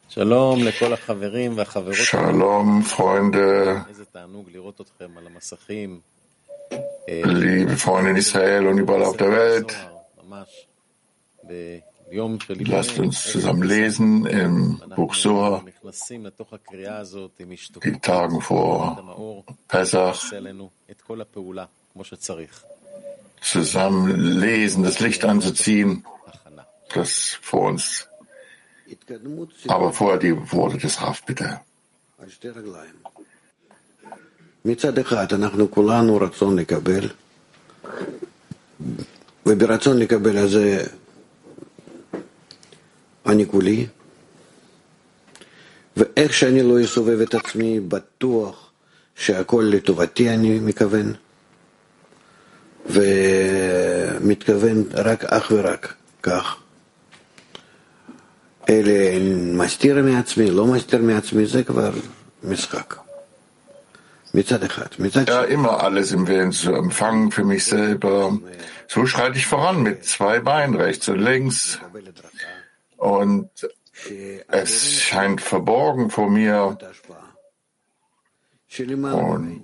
Shalom, Freunde, liebe Freunde in Israel und überall auf der Welt. Lasst uns zusammen lesen im Buch Zohar, die Tagen vor Pesach. Zusammen lesen, das Licht anzuziehen, das vor uns. Aber vorher die Worte des Rav, bitte. מצד אחד, אנחנו כולנו רצון לקבל, וברצון לקבל הזה אני כולי, ואיך שאני לא אסובב את עצמי, בטוח שהכל לטובתי אני מכוון, ומתכוון רק אך ורק כך. אלה מסתיר מעצמי, לא מסתיר מעצמי, זה כבר משחק. Ja, immer alles im Willen zu empfangen für mich selber. So schreite ich voran mit zwei Beinen, rechts und links. Und es scheint verborgen vor mir. Und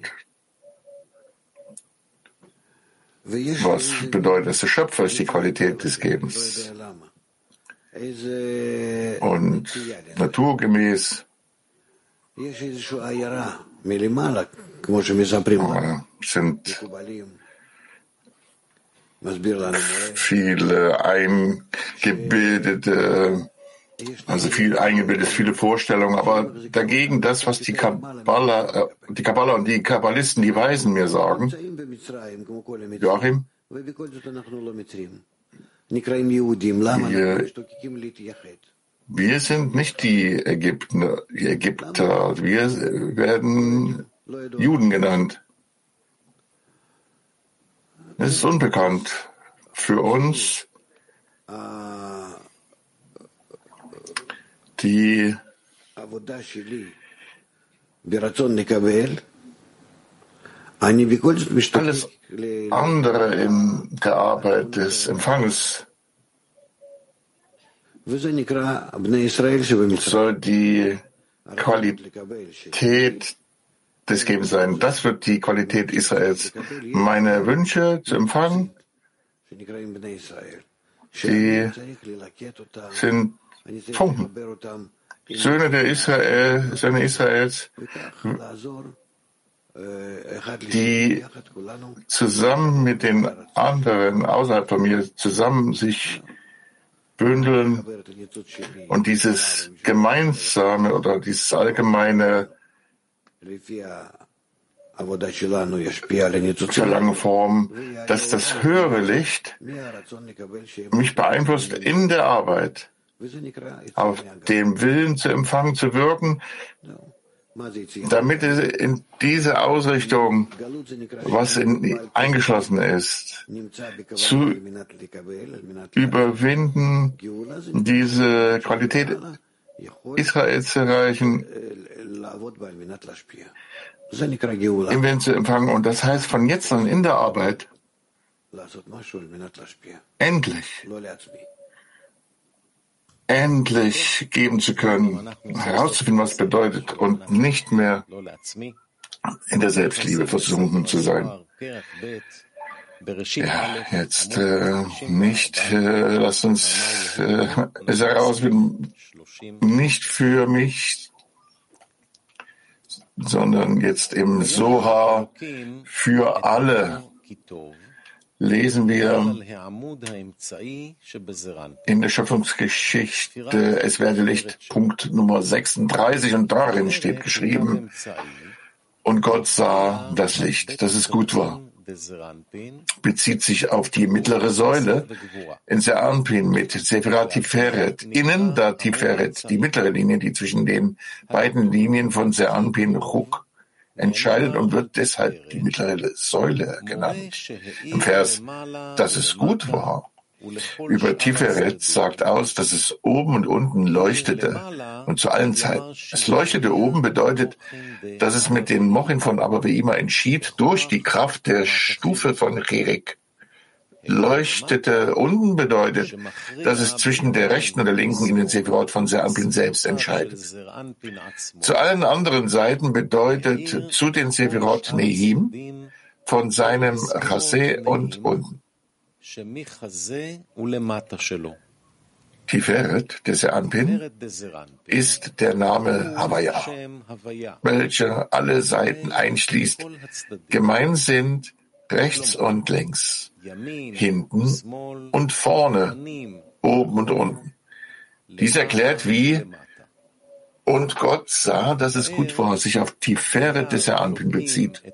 was bedeutet es? Der Schöpfer ist die Qualität des Gebens. Und naturgemäß sind viele eingebildete, viele Vorstellungen, aber dagegen das, was die Kabbala und die Kabbalisten, die Weisen mir sagen. Joachim? Wir sind nicht die Ägypter, wir werden Juden genannt. Es ist unbekannt für uns, die alles andere in der Arbeit des Empfanges soll die Qualität des Gebens sein. Das wird die Qualität Israels. Meine Wünsche zu empfangen, die sind Funken. Söhne Israels, die zusammen mit den anderen außerhalb von mir zusammen sich bündeln und dieses gemeinsame oder dieses allgemeine Verlangen formen, dass das höhere Licht mich beeinflusst in der Arbeit, auf dem Willen zu empfangen, zu wirken, damit es in diese Ausrichtung, was eingeschlossen ist, zu überwinden, diese Qualität Israels zu erreichen, im Willen zu empfangen. Und das heißt, von jetzt an in der Arbeit endlich geben zu können, herauszufinden, was es bedeutet und nicht mehr in der Selbstliebe versunken zu sein. Ja, jetzt lasst uns es herausfinden, nicht für mich, sondern jetzt im Zohar für alle. Lesen wir in der Schöpfungsgeschichte, es werde Licht, Punkt Nummer 36, und darin steht geschrieben, und Gott sah das Licht, dass es gut war. Bezieht sich auf die mittlere Säule in Ze'anpin mit Sefirat Tiferet. Innen da Tiferet, die mittlere Linie, die zwischen den beiden Linien von Ze'anpin Chuk entscheidet und wird deshalb die mittlere Säule genannt. Im Vers, dass es gut war, über Tiferet sagt aus, dass es oben und unten leuchtete und zu allen Zeiten. Es leuchtete oben bedeutet, dass es mit den Mochin von Abba Ve'ima entschied, durch die Kraft der Stufe von Cherik leuchtete unten bedeutet, dass es zwischen der rechten und der linken in den Sephirot von Ze'anpin selbst entscheidet. Zu allen anderen Seiten bedeutet zu den Sephirot Nehim von seinem Chaseh und unten. Tiferet, der Ze'anpin, ist der Name Havaya, welcher alle Seiten einschließt. Gemeint sind rechts und links, hinten und vorne, oben und unten. Dies erklärt, wie und Gott sah, dass es gut war, sich auf Tiferet des Ze'anpin bezieht.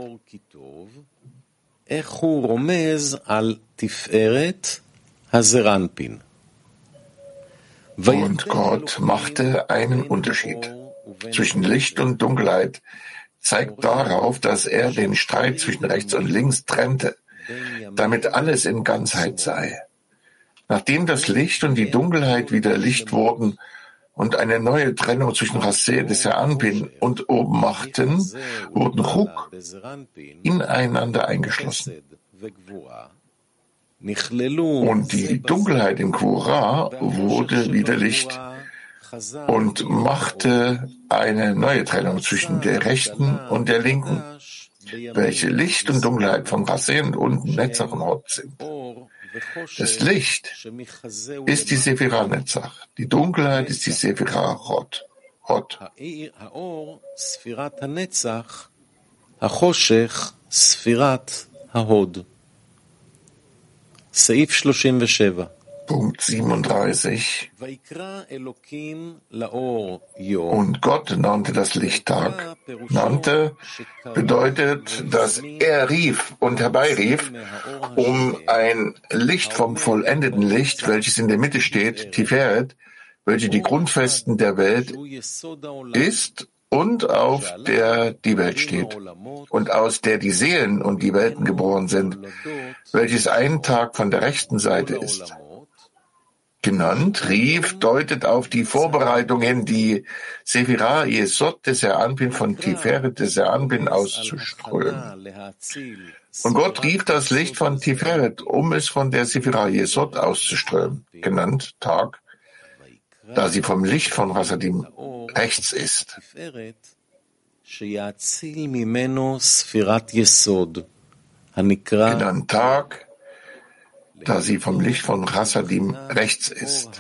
Und Gott machte einen Unterschied zwischen Licht und Dunkelheit, zeigt darauf, dass er den Streit zwischen rechts und links trennte, damit alles in Ganzheit sei. Nachdem das Licht und die Dunkelheit wieder Licht wurden und eine neue Trennung zwischen Chaseh des Ze'anpin und oben machten, wurden Chuk ineinander eingeschlossen. Und die Dunkelheit in Kvura wurde wieder Licht und machte eine neue Trennung zwischen der rechten und der linken, welche Licht und Dunkelheit von Chaseh und unten Netzach und Hod sind. Das Licht ist die Sephira Netzach, die Dunkelheit ist die Sephira Hod. Punkt 37. Und Gott nannte das Licht Tag. Nannte bedeutet, dass er rief und herbeirief, um ein Licht vom vollendeten Licht, welches in der Mitte steht, Tiferet, welche die Grundfesten der Welt ist und auf der die Welt steht und aus der die Seelen und die Welten geboren sind, welches ein Tag von der rechten Seite ist. Genannt, rief, deutet auf die Vorbereitung hin, die Sephira Yesod des Ze'anpin von Tiferet des Ze'anpin auszuströmen. Und Gott rief das Licht von Tiferet, um es von der Sephira Yesod auszuströmen, genannt Tag, da sie vom Licht von Chasadim rechts ist. Genannt Tag, da sie vom Licht von Chasadim rechts ist.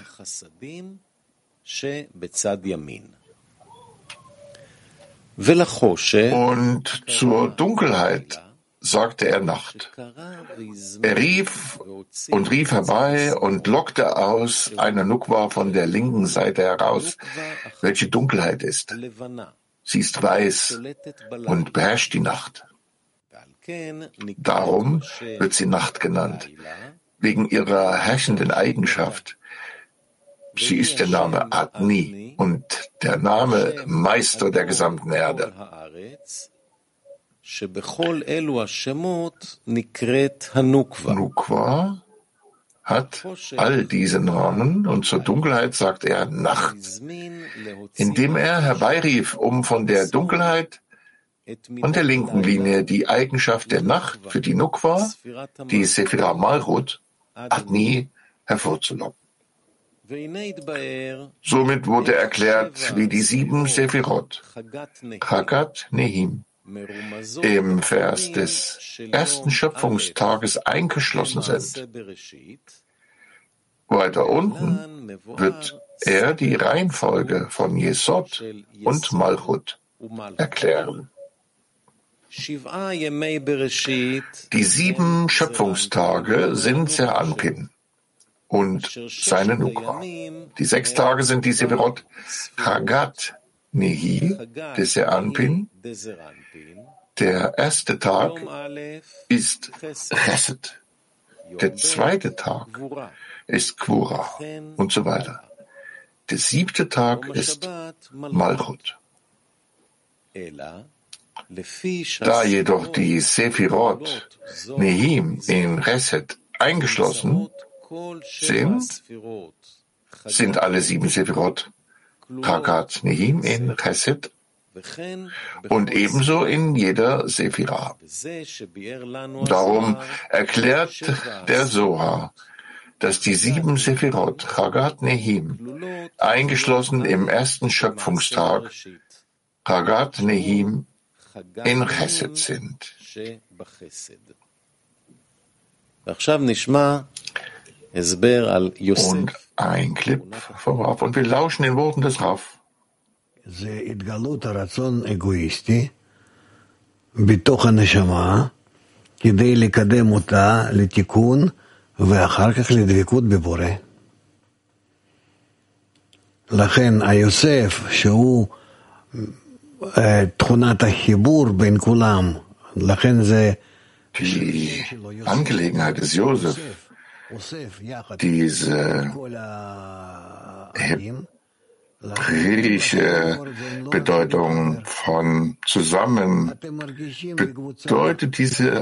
Und zur Dunkelheit sagte er Nacht. Er rief und rief herbei und lockte aus einer Nukwa von der linken Seite heraus, welche Dunkelheit ist. Sie ist weiß und beherrscht die Nacht. Darum wird sie Nacht genannt, wegen ihrer herrschenden Eigenschaft. Sie ist der Name Adni und der Name Meister der gesamten Erde. Nukwa hat all diese Namen und zur Dunkelheit sagt er Nacht, indem er herbeirief, um von der Dunkelheit und der linken Linie die Eigenschaft der Nacht für die Nukwa, die Sephira Malchut, Adni, hervorzulocken. Somit wurde erklärt, wie die 7 Sephirot, Chagat Nehim, im Vers des ersten Schöpfungstages eingeschlossen sind. Weiter unten wird er die Reihenfolge von Yesod und Malchut erklären. Die 7 Schöpfungstage sind Ze'anpin und seine Nukwa. Die 6 Tage sind die Sephirot Chagat Nehi des Ze'anpin. Der erste Tag ist Chesed. Der zweite Tag ist Kvura und so weiter. Der 7. Tag ist Malchut. Da jedoch die Sephirot Nehim in Chesed eingeschlossen sind alle 7 Sephirot Chagat Nehim in Chesed und ebenso in jeder Sephira. Darum erklärt der Zohar, dass die 7 Sephirot, Chagat Nehim, eingeschlossen im ersten Schöpfungstag, Chagat Nehim, in Chesed sind. Und ein Clip vom Rav, und wir lauschen den Worten des Rav. זה התגלות הרצון אגואיסטי בתוך הנשמה כדי לקדם אותה לתיקון ואחר כך לדבקות בבורא. לכן היוסף שהוא תכונת החיבור בין כולם, לכן זה Die Angelegenheit des Josef, diese hebräische Bedeutung von zusammen, bedeutet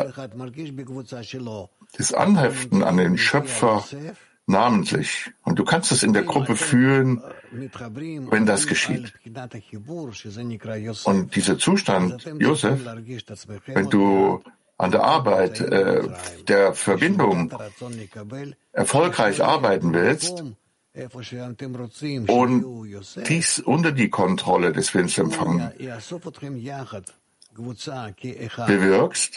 das Anheften an den Schöpfer namentlich. Und du kannst es in der Gruppe fühlen, wenn das geschieht. Und dieser Zustand, Josef, wenn du an der Arbeit der Verbindung erfolgreich arbeiten willst und dies unter die Kontrolle des Willens empfangen bewirkst,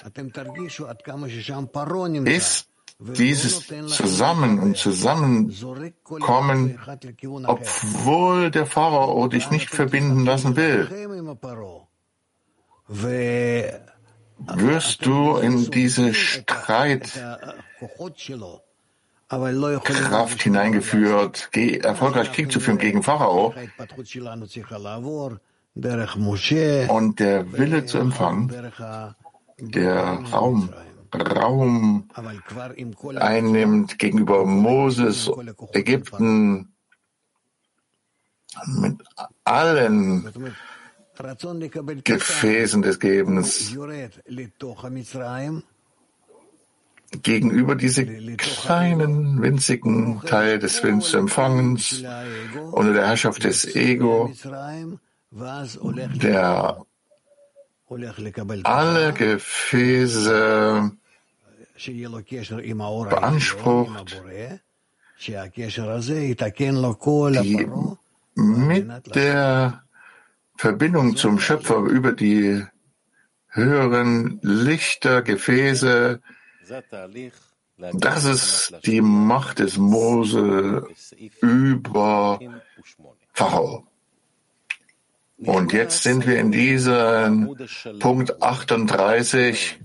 ist dieses Zusammen und Zusammenkommen, obwohl der Pharao dich nicht verbinden lassen will, wirst du in diese Streitkraft hineingeführt, erfolgreich Krieg zu führen gegen Pharao und der Wille zu empfangen, der Raum einnimmt gegenüber Moses, Ägypten, mit allen Gefäßen des Gebens, gegenüber diese kleinen, winzigen Teil des Willens zu empfangens, unter der Herrschaft des Ego, der alle Gefäße beansprucht, die mit der Verbindung zum Schöpfer über die höheren Lichter, Gefäße, das ist die Macht des Mose über Pharao. Und jetzt sind wir in diesem Punkt 38.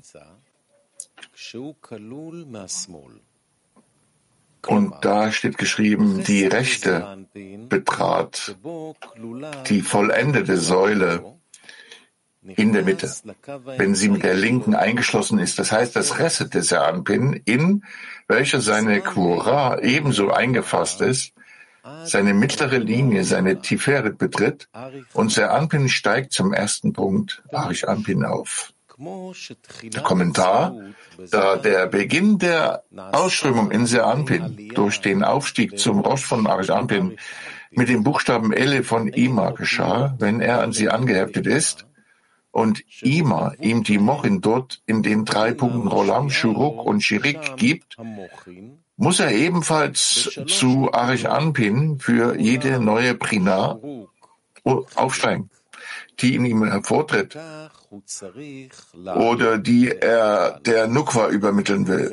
Und da steht geschrieben, die Rechte betrat die vollendete Säule in der Mitte, wenn sie mit der linken eingeschlossen ist. Das heißt, das Reset des Anpin, in welcher seine Quora ebenso eingefasst ist, seine mittlere Linie, seine Tiferet betritt, und der Anpin steigt zum ersten Punkt, Arish Anpin, auf. Der Kommentar, da der Beginn der Ausströmung in Ser Anpin durch den Aufstieg zum Rosh von Arish Anpin mit dem Buchstaben Ele von Ima geschah, wenn er an sie angeheftet ist, und Ima ihm die Mochin dort in den 3 Punkten Rolam, Shuruk und Shirik gibt, muss er ebenfalls zu Arish Anpin für jede neue Prina aufsteigen, die in ihm hervortritt oder die er der Nukwa übermitteln will.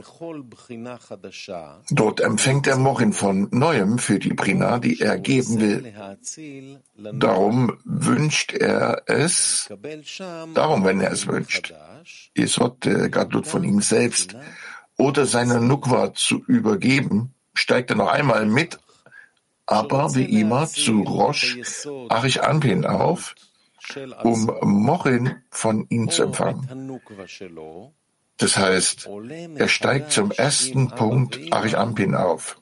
Dort empfängt er Mochin von Neuem für die Prina, die er geben will. Darum wünscht er es, wenn er es wünscht, Yesod Gadlut von ihm selbst, oder seine Nukwa zu übergeben, steigt er noch einmal mit, aber wie immer zu Rosh Arish Anpin auf, um Mochin von ihm zu empfangen. Das heißt, er steigt zum ersten Punkt Arish Anpin auf,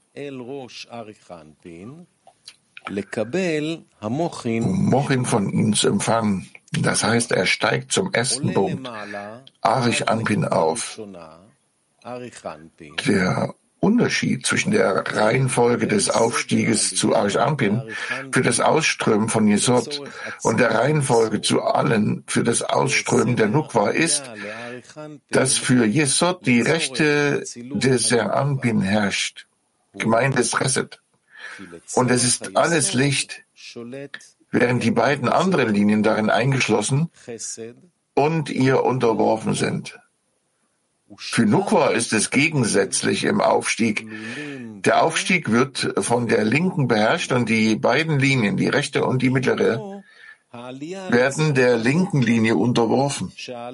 um Mochin von ihm zu empfangen. Das heißt, er steigt zum ersten Punkt Arish Anpin auf, der Unterschied zwischen der Reihenfolge des Aufstieges zu Arish Anpin für das Ausströmen von Jesod und der Reihenfolge zu allen für das Ausströmen der Nukwa ist, dass für Jesod die Rechte des Anpin herrscht, gemeint ist Chesed. Und es ist alles Licht, während die beiden anderen Linien darin eingeschlossen und ihr unterworfen sind. Für Nukwa ist es gegensätzlich im Aufstieg. Der Aufstieg wird von der Linken beherrscht und die beiden Linien, die rechte und die mittlere, werden der linken Linie unterworfen.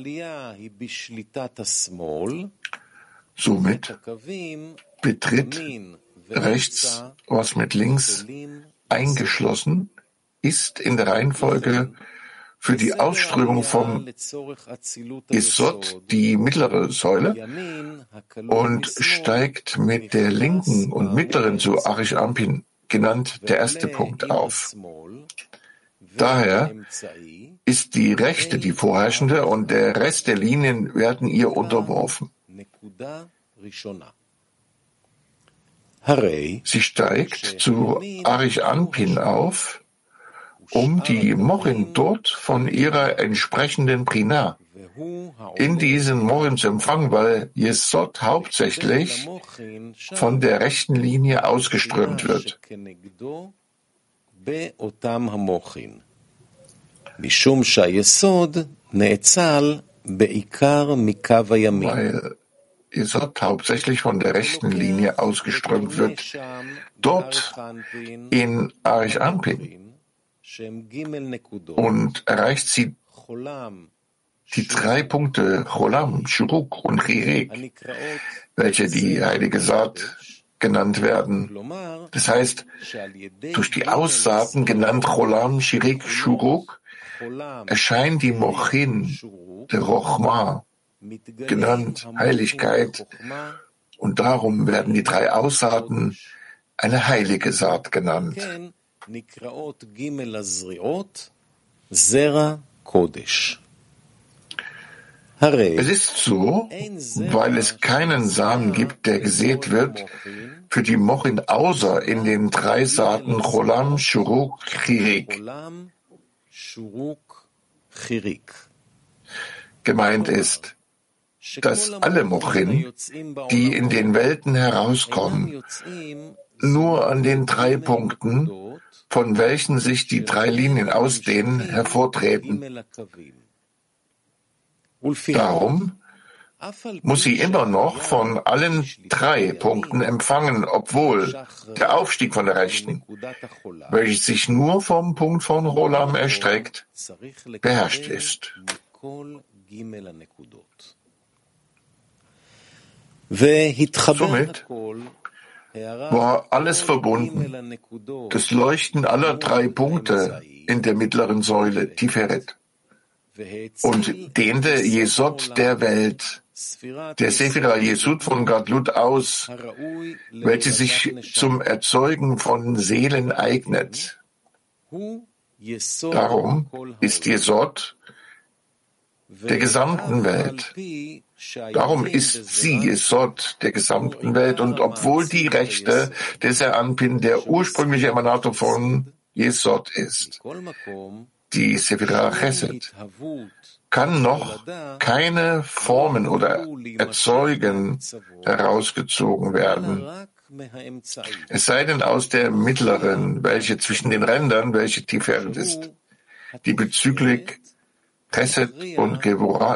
Somit betritt rechts, was mit links eingeschlossen ist, in der Reihenfolge für die Ausströmung vom Jesod die mittlere Säule und steigt mit der linken und mittleren zu Arish Anpin, genannt der erste Punkt, auf. Daher ist die rechte die vorherrschende und der Rest der Linien werden ihr unterworfen. Sie steigt zu Arish Anpin auf, um die Mochin dort von ihrer entsprechenden Prina in diesen Mochin zu empfangen, weil Jesod hauptsächlich von der rechten Linie ausgeströmt wird. Weil Jesod hauptsächlich von der rechten Linie ausgeströmt wird, dort in Arish Anpin, und erreicht sie die 3 Punkte Cholam, Shuruk und Chirek, welche die heilige Saat genannt werden. Das heißt, durch die Aussaaten, genannt Cholam, Chirek, Shuruk, erscheint die Mochin, der Rochma, genannt Heiligkeit, und darum werden die 3 Aussaaten eine heilige Saat genannt. Es ist so, weil es keinen Samen gibt, der gesät wird, für die Mochin außer in den 3 Saaten Cholam, Shuruk, Chirek. Gemeint ist, dass alle Mochin, die in den Welten herauskommen, nur an den 3 Punkten, von welchen sich die 3 Linien ausdehnen, hervortreten. Darum muss sie immer noch von allen 3 Punkten empfangen, obwohl der Aufstieg von der Rechten, welches sich nur vom Punkt von Cholam erstreckt, beherrscht ist. Somit war alles verbunden, das Leuchten aller 3 Punkte in der mittleren Säule, Tiferet, und dehnte Jesod der Welt, der Sephira Jesud von Gadlut aus, welche sich zum Erzeugen von Seelen eignet. Darum ist Jesod der gesamten Welt. Darum ist sie Jesod der gesamten Welt, und obwohl die Rechte des Anpin der ursprüngliche Emanator von Jesod ist, die Sephira Chesed, kann noch keine Formen oder Erzeugen herausgezogen werden, es sei denn aus der mittleren, welche zwischen den Rändern, welche Tiferet ist, die bezüglich Chesed und Gevurah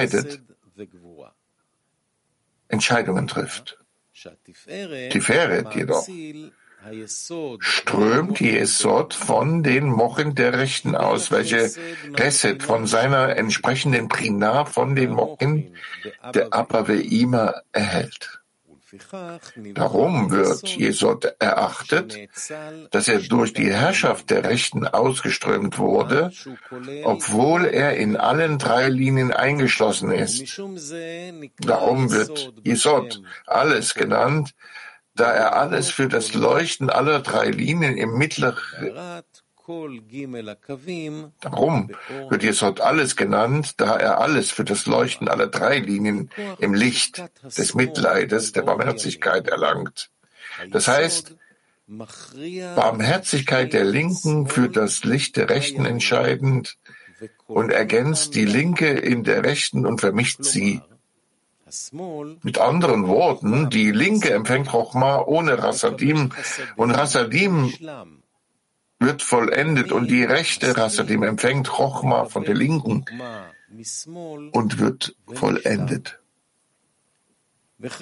Entscheidungen trifft. Tiferet jedoch strömt Jesod von den Mochin der Rechten aus, welche Chesed von seiner entsprechenden Prina von den Mochin der Abba Ve'ima erhält. Darum wird Jesod erachtet, dass er durch die Herrschaft der Rechten ausgeströmt wurde, obwohl er in allen 3 Linien eingeschlossen ist. Darum wird Jesod alles genannt, da er alles für das Leuchten aller 3 Linien im mittleren Darum wird Jesod alles genannt, da er alles für das Leuchten aller drei Linien im Licht des Mitleides, der Barmherzigkeit erlangt. Das heißt, Barmherzigkeit der Linken für das Licht der Rechten entscheidend und ergänzt die Linke in der Rechten und vermischt sie. Mit anderen Worten, die Linke empfängt Chochma ohne Rasadim und Rasadim wird vollendet und die rechte Rasadim empfängt Chochma von der Linken und wird vollendet. Und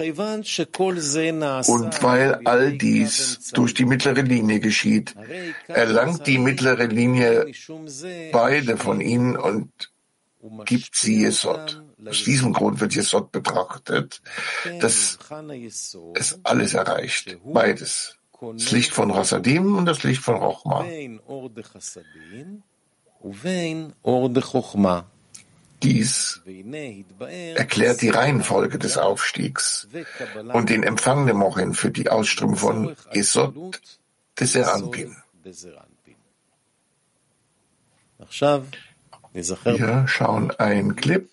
weil all dies durch die mittlere Linie geschieht, erlangt die mittlere Linie beide von ihnen und gibt sie Jesod. Aus diesem Grund wird Jesod betrachtet, dass es alles erreicht, beides. Das Licht von Rasadim und das Licht von Chochma. Dies erklärt die Reihenfolge des Aufstiegs und den Empfang der Mochin für die Ausströmung von Jesod des Seranpin. Wir schauen einen Clip.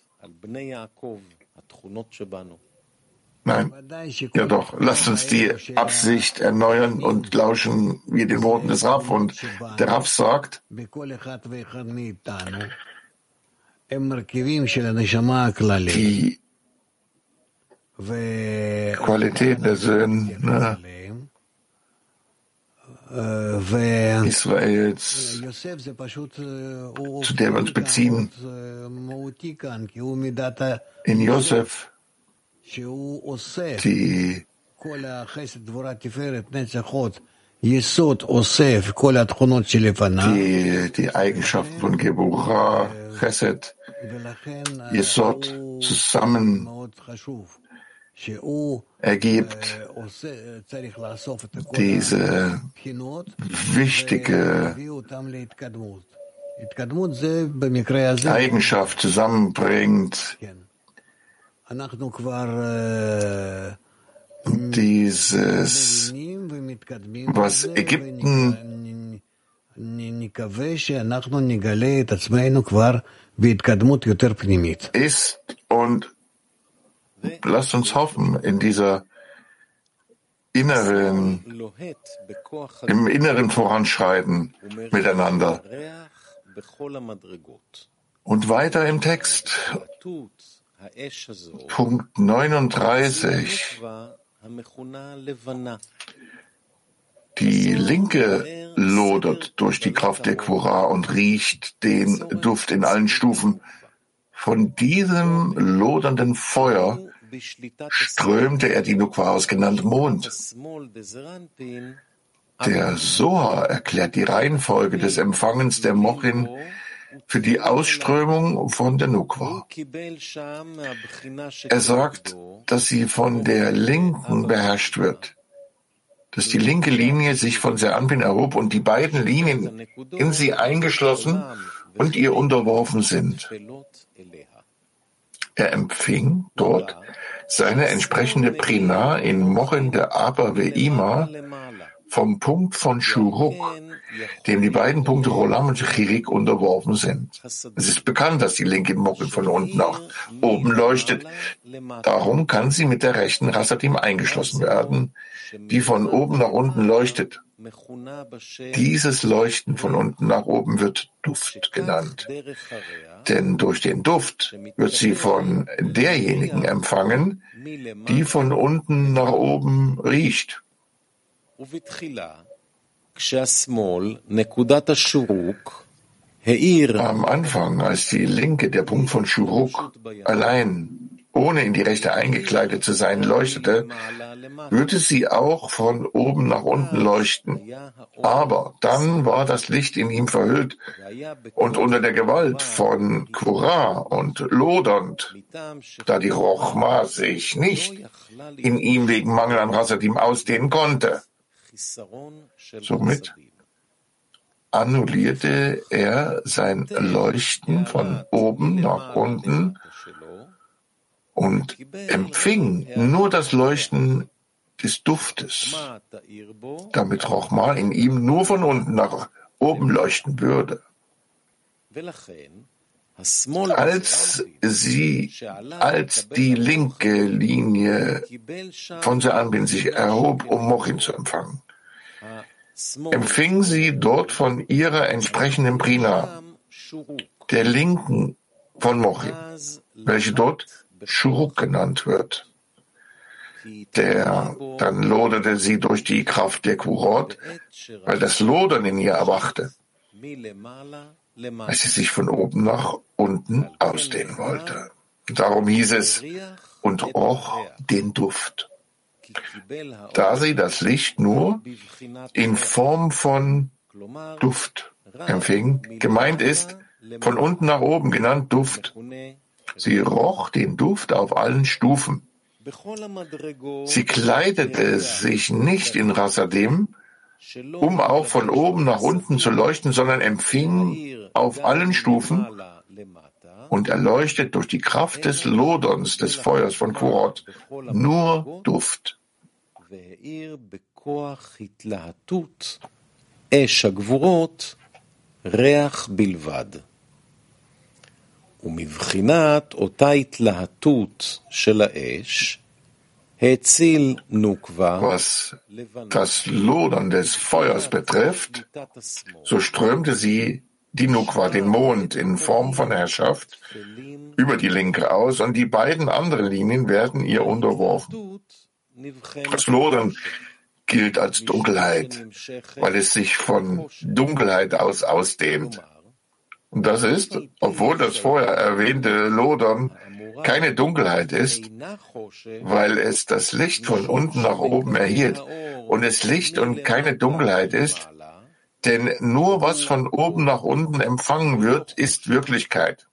Nein, ja doch, lasst uns die Absicht erneuern und lauschen wir den Worten des Rav. Und der Rav sagt, die Qualität der Söhne Israels, zu der wir uns beziehen, in Josef, die Eigenschaften von Geburah, Chesed, Yesod zusammen ergibt diese wichtige Eigenschaft zusammenbringt, dieses, was Ägypten ist, und lasst uns hoffen, im inneren Voranschreiten miteinander. Und weiter im Text, Punkt 39. Die Linke lodert durch die Kraft der Quora und riecht den Duft in allen Stufen. Von diesem lodernden Feuer strömte er die Nukwa aus, genannt Mond. Der Zohar erklärt die Reihenfolge des Empfangens der Mochin für die Ausströmung von der Nukwa. Er sagt, dass sie von der Linken beherrscht wird, dass die linke Linie sich von Seranpin erhob und die beiden Linien in sie eingeschlossen und ihr unterworfen sind. Er empfing dort seine entsprechende Prina in Mochin der Abba Ve'ima vom Punkt von Shuruk, dem die beiden Punkte Rolam und Chirik unterworfen sind. Es ist bekannt, dass die linke Mochin von unten nach oben leuchtet. Darum kann sie mit der rechten Rasadim eingeschlossen werden, die von oben nach unten leuchtet. Dieses Leuchten von unten nach oben wird Duft genannt. Denn durch den Duft wird sie von derjenigen empfangen, die von unten nach oben riecht. Am Anfang, als die linke, der Punkt von Shuruk, allein, ohne in die rechte eingekleidet zu sein, leuchtete, würde sie auch von oben nach unten leuchten. Aber dann war das Licht in ihm verhüllt und unter der Gewalt von Quora und lodernd, da die Chochma sich nicht in ihm wegen Mangel an Rasadim ausdehnen konnte. Somit annullierte er sein Leuchten von oben nach unten und empfing nur das Leuchten des Duftes, damit Chochma in ihm nur von unten nach oben leuchten würde. Als die linke Linie von Ze'anpin sich erhob, um Mochin zu empfangen, empfing sie dort von ihrer entsprechenden Prina, der linken von Mochin, welche dort Shuruk genannt wird. Dann loderte sie durch die Kraft der Kurot, weil das Lodern in ihr erwachte, als sie sich von oben nach unten ausdehnen wollte. Darum hieß es, und roch den Duft, da sie das Licht nur in Form von Duft empfing. Gemeint ist, von unten nach oben genannt Duft. Sie roch den Duft auf allen Stufen. Sie kleidete sich nicht in Rasadim, um auch von oben nach unten zu leuchten, sondern empfing auf allen Stufen und erleuchtet durch die Kraft des Loderns des Feuers von Kurot nur Duft. ומבחינת אותה התלהטות של האש, הציל נוקבה. Was das Lodern des Feuers betrifft, so strömte sie die Nukwa, den Mond, in Form von Herrschaft über die linke aus, und die beiden anderen Linien werden ihr unterworfen. Das Lodern gilt als Dunkelheit, weil es sich von Dunkelheit aus ausdehnt. Und das ist, obwohl das vorher erwähnte Lodern keine Dunkelheit ist, weil es das Licht von unten nach oben erhielt und es Licht und keine Dunkelheit ist, denn nur was von oben nach unten empfangen wird, ist Wirklichkeit.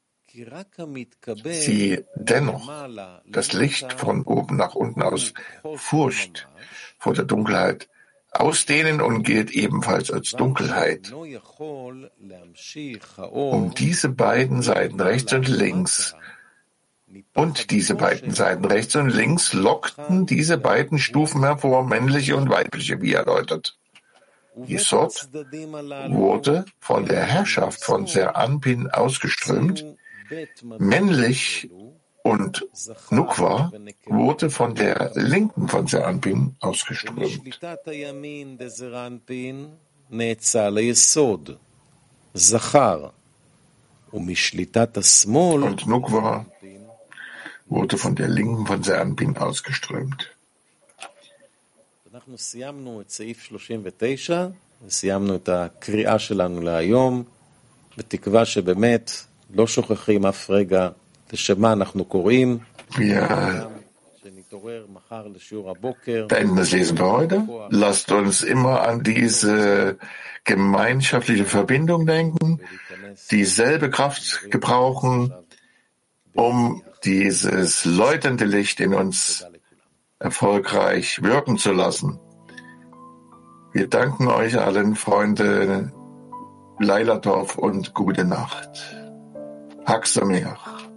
Sie dennoch das Licht von oben nach unten aus Furcht vor der Dunkelheit ausdehnen und gilt ebenfalls als Dunkelheit. Um diese beiden Seiten rechts und links lockten diese beiden Stufen hervor, männliche und weibliche, wie erläutert. Yesod wurde von der Herrschaft von Ze'anpin ausgeströmt, männlich und Nukwa wurde von der linken von Ze'anpin ausgeströmt. Und Nukwa wurde von der linken von Ze'anpin ausgeströmt. אנחנו סיימנו את סעיף 39, וסיימנו את הקריאה שלנו להיום, בתקווה שבאמת לא שוכחים אף רגע לשמה אנחנו קוראים. Beenden das Lesen für heute. Lasst uns immer an diese gemeinschaftliche Verbindung denken, dieselbe Kraft gebrauchen, um dieses läutende Licht in uns erfolgreich wirken zu lassen. Wir danken euch allen, Freunde, Leila Tov und gute Nacht. Hag Sameach.